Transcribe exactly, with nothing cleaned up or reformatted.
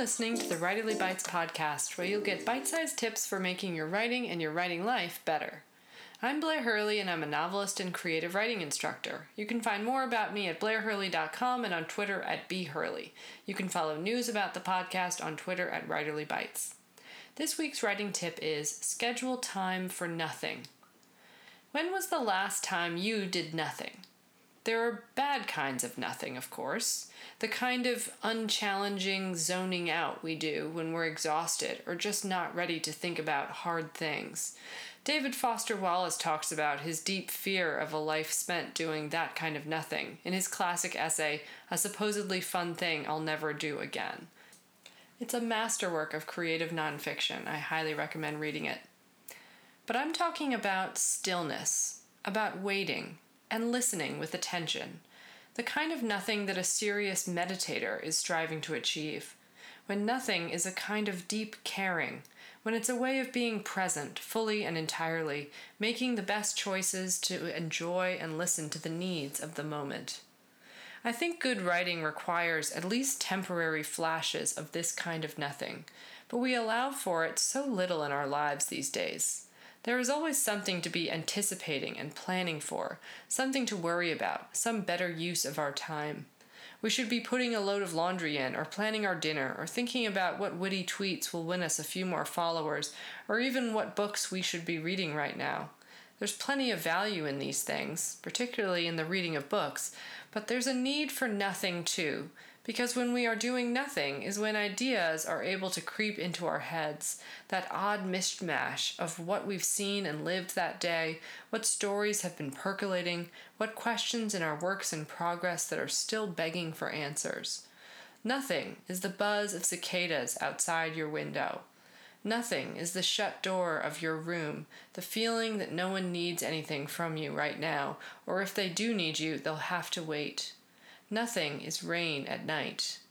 listening to the Writerly Bites podcast, where you'll get bite-sized tips for making your writing and your writing life better. I'm Blair Hurley, and I'm a novelist and creative writing instructor. You can find more about me at blair hurley dot com and on Twitter at b hurley. You can follow news about the podcast on Twitter at Writerly Bites. This week's writing tip is schedule time for nothing. When was the last time you did nothing? There are bad kinds of nothing, of course. The kind of unchallenging zoning out we do when we're exhausted or just not ready to think about hard things. David Foster Wallace talks about his deep fear of a life spent doing that kind of nothing in his classic essay, A Supposedly Fun Thing I'll Never Do Again. It's a masterwork of creative nonfiction. I highly recommend reading it. But I'm talking about stillness, about waiting, and listening with attention, the kind of nothing that a serious meditator is striving to achieve. When nothing is a kind of deep caring, when it's a way of being present, fully and entirely, making the best choices to enjoy and listen to the needs of the moment. I think good writing requires at least temporary flashes of this kind of nothing, but we allow for it so little in our lives these days. There is always something to be anticipating and planning for, something to worry about, some better use of our time. We should be putting a load of laundry in, or planning our dinner, or thinking about what witty tweets will win us a few more followers, or even what books we should be reading right now. There's plenty of value in these things, particularly in the reading of books, but there's a need for nothing too, because when we are doing nothing is when ideas are able to creep into our heads, that odd mishmash of what we've seen and lived that day, what stories have been percolating, what questions in our works in progress that are still begging for answers. Nothing is the buzz of cicadas outside your window. Nothing is the shut door of your room, the feeling that no one needs anything from you right now, or if they do need you, they'll have to wait. Nothing is rain at night.